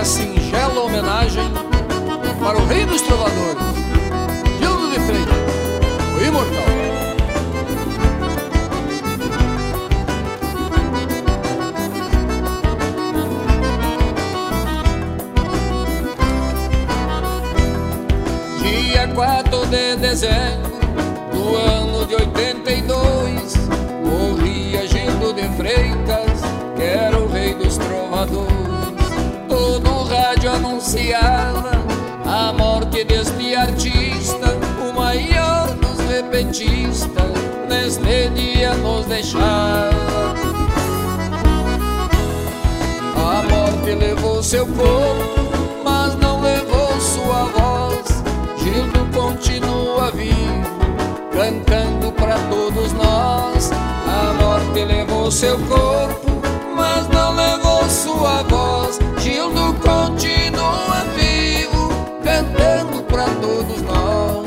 minha singela homenagem para o rei dos trovadores, Gildo de Freitas, o imortal. Dia 4 de dezembro do ano de 82, morria Gildo de Freitas, que era o rei dos trovadores. Todo o rádio anunciava a morte deste artista, o maior dos repentistas, neste dia nos deixava. A morte levou seu corpo, mas não levou sua voz. Gildo continua vivo, cantando pra todos nós. A morte levou seu corpo, mas não levou sua voz. Gildo continua vivo, cantando pra todos nós.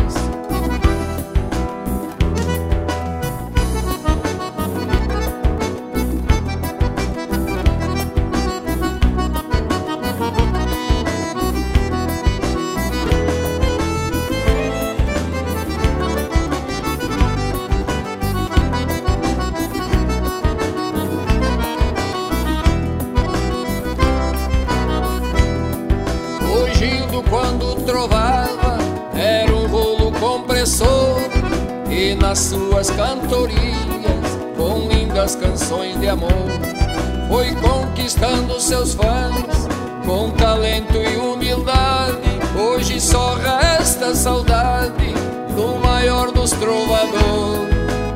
Quando trovava era um rolo compressor, e nas suas cantorias, com lindas canções de amor, foi conquistando seus fãs com talento e humildade. Hoje só resta saudade do maior dos trovadores.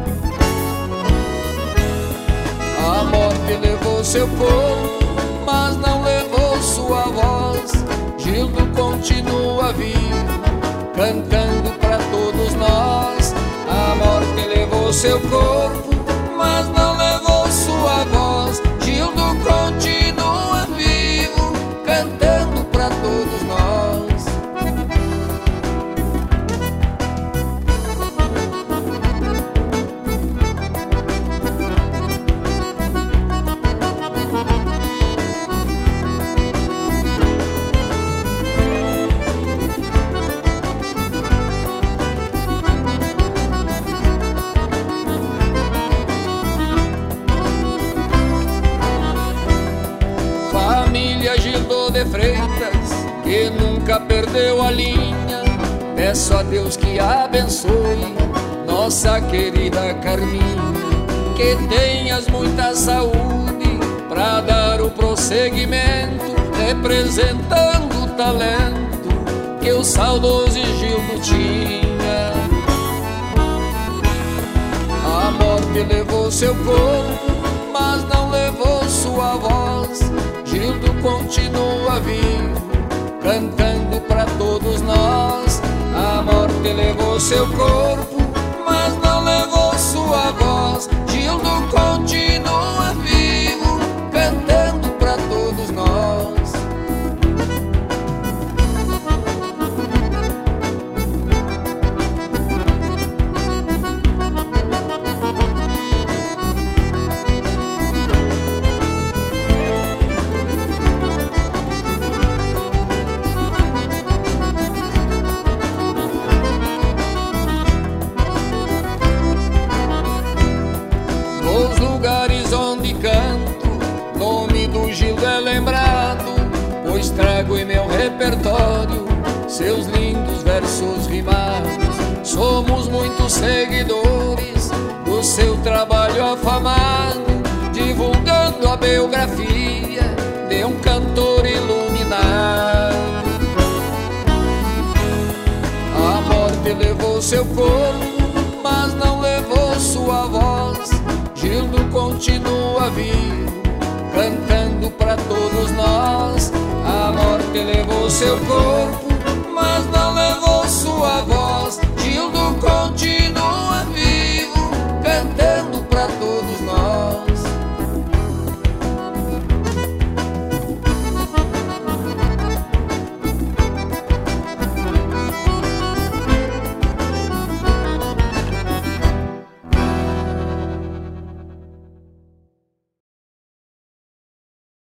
A morte levou seu corpo, mas não levou sua voz. Gildo continua vivo, cantando pra todos nós. A morte levou seu corpo, mas não levou sua voz. Gildo continua vivo, cantando pra todos nós. Gildo de Freitas, que nunca perdeu a linha, peço a Deus que abençoe nossa querida Carminha, que tenhas muita saúde pra dar o prosseguimento, representando o talento que o saudoso Gildo tinha. A morte levou seu corpo, mas não levou sua voz. Gildo continua vivo, cantando pra todos nós. A morte levou seu corpo, mas não levou sua voz. Gildo continua vivo, cantando pra todos nós. Gildo é lembrado, pois trago em meu repertório seus lindos versos rimados. Somos muitos seguidores do seu trabalho afamado, divulgando a biografia de um cantor iluminado. A morte levou seu corpo, mas não levou sua voz. Gildo continua vivo, cantando pra todos nós. A morte levou seu corpo,